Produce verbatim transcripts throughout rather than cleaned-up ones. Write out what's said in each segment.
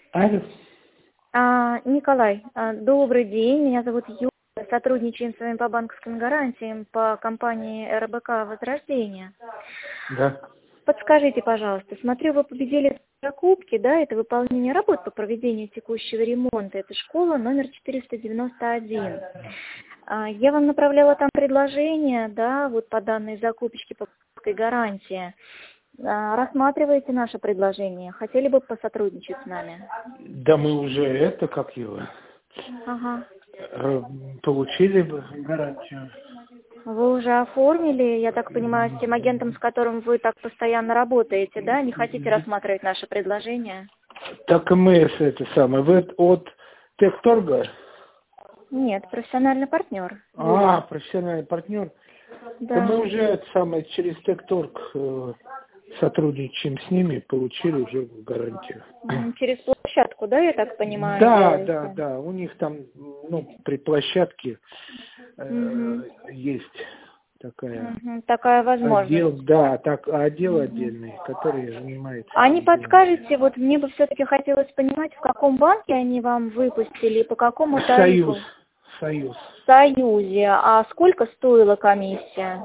Алло. А, Николай, а, добрый день, меня зовут Юля, сотрудничаем с вами по банковским гарантиям по компании эр бэ ка «Возрождение». Да. Подскажите, пожалуйста, смотрю, вы победили в закупке, да, это выполнение работ по проведению текущего ремонта, это школа номер четыреста девяносто один. А, Я вам направляла там предложение, да, вот по данной закупочке по банковской гарантии. А, Рассматриваете наше предложение? Хотели бы посотрудничать с нами? Да мы уже это, как его, Ага. э, получили бы гарантию. Вы уже оформили, я так понимаю, с тем агентом, с которым вы так постоянно работаете, да? Не хотите рассматривать наше предложение? Так и мы с это самое. Вы от Техторга? Нет, профессиональный партнер. А, профессиональный партнер. Да мы Да. уже это самое через Техторг э, сотрудничаем с ними, получили уже гарантию. М, Через площадку, да, я так понимаю, Да, делаете? да, да. У них там, ну, при площадке э, Мгм. есть такая Мгм. Такая отдел, возможность. да, так отдел Мгм. отдельный, который занимается А не этими делами. подскажете, вот мне бы все-таки хотелось понимать, в каком банке они вам выпустили, по какому Союз, тарифу? Союз. В Союзе. А сколько стоила комиссия?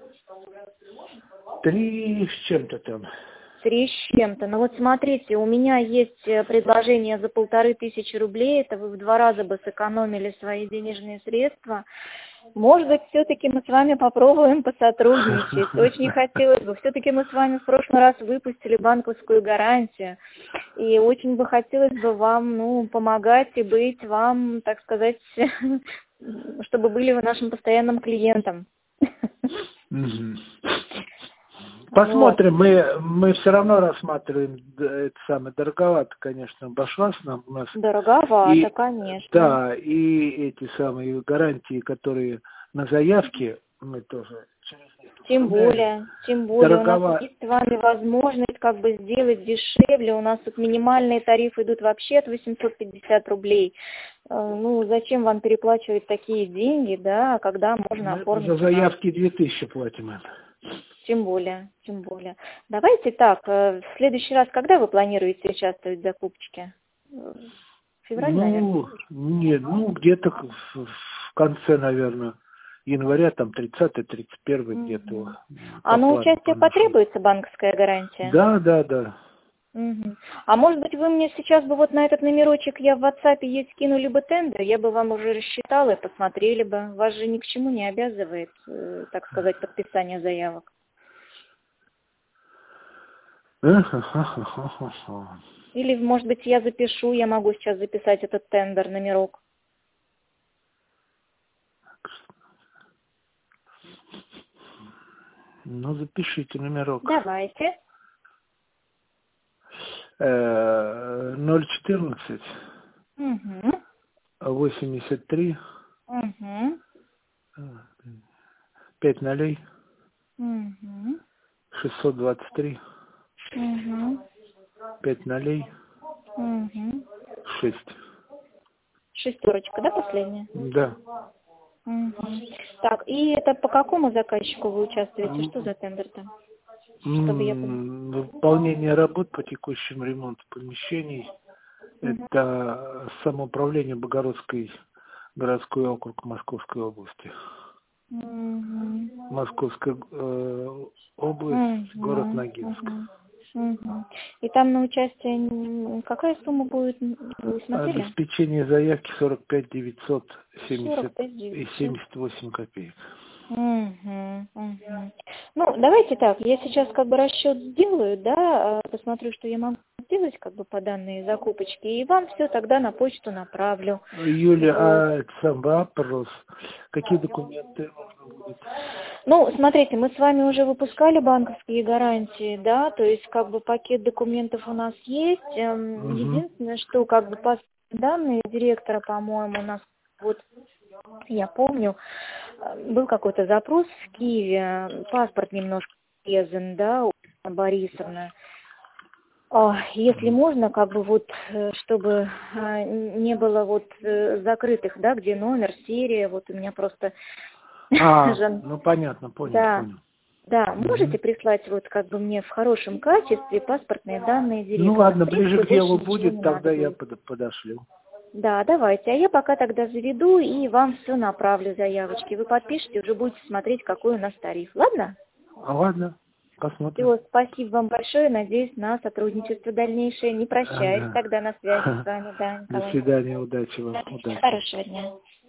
Три с чем-то там. Три с чем-то. Ну вот смотрите, у меня есть э, предложение за полторы тысячи рублей, это вы в два раза бы сэкономили свои денежные средства. Может быть, все-таки мы с вами попробуем посотрудничать. Очень хотелось бы. Все-таки мы с вами в прошлый раз выпустили банковскую гарантию. И очень бы хотелось бы вам, ну, помогать и быть вам, так сказать, чтобы были вы нашим постоянным клиентом. Мгм. Вот. Посмотрим, мы, мы все равно рассматриваем, д- это самое, дороговато, конечно, обошлась нам у нас. Дороговато, И, конечно. да, и эти самые гарантии, которые на заявке, мы тоже через них Тем оформляем. более, тем более, у нас Дороговато. есть с вами возможность как бы сделать дешевле. У нас тут минимальные тарифы идут вообще от восемьсот пятьдесят рублей. Э, Ну, зачем вам переплачивать такие деньги, да, когда можно Мы оформить за у нас? заявки две тысячи платим. это. Тем более, тем более. Давайте так, э, в следующий раз, когда вы планируете участвовать в закупочке? Э, Февраль, наверное. Ну, нет, ну, где-то в, в конце, наверное, января, там, тридцатый тридцать первый где-то, Мгм. м, А по на плану, по участие нашему. потребуется банковская гарантия? Да, да, да. Мгм. А может быть, вы мне сейчас бы вот на этот номерочек, я в WhatsApp есть скинули бы тендер, я бы вам уже рассчитала и посмотрели бы. Вас же ни к чему не обязывает, э, так сказать, подписание заявок. Эх-ха-ха-ха-ха-ха. Или, может быть, я запишу, я могу сейчас записать этот тендер, номерок. Ну, запишите номерок. Давайте. Э, ноль четырнадцать Угу. восемьдесят три Угу. пять нолей Угу. шестьсот двадцать три Угу. пять нолей Угу. шесть. Шестерочка, да, последняя? Да. Угу. Так, и это по какому заказчику вы участвуете? Что М, за тендер там? Чтобы я поняла. м, Выполнение работ по текущему ремонту помещений. Угу. Это самоуправление Богородской городской округ Московской области. Мгм. Московская э, область, город Мгм. Ногинск. Мгм. Мгм. И там на участие м, какая сумма будет? Вы смотрели? Обеспечение заявки сорок пять девятьсот сорок семьдесят пять и девятьсот. семьдесят восемь копеек. Мгм. Мгм. Ну, давайте так, я сейчас как бы расчет сделаю, да, а, посмотрю, что я могу сделать как бы по данной закупочке, и вам все тогда на почту направлю. Юля, Вот. а это сам вопрос. Какие документы нужно будет? Ну, смотрите, мы с вами уже выпускали банковские гарантии, да, то есть как бы пакет документов у нас есть. Эм, Угу. Единственное, что как бы по данные директора, по-моему, у нас вот, я помню, э, был какой-то запрос в Киеве, паспорт немножко резан, да, у Анны Борисовны. А, Если можно, как бы вот, э, чтобы а, не было вот э, закрытых, да, где номер, серия, вот у меня просто А, жен- ну понятно, понял, да. понял. Да, можете прислать вот как бы мне в хорошем качестве паспортные данные директора. Ну ладно, В принципе, ближе к делу больше будет, ничего не тогда надо я будет. под- подошлю. Да, давайте. А я пока тогда заведу и вам все направлю заявочки. Вы подпишите, уже будете смотреть, какой у нас тариф. Ладно? А ладно, посмотрим. Все, спасибо вам большое. Надеюсь на сотрудничество дальнейшее. Не прощаюсь Ага. тогда, на связи с вами. Да, До Николай. свидания, удачи вам, удачи. Хорошего дня.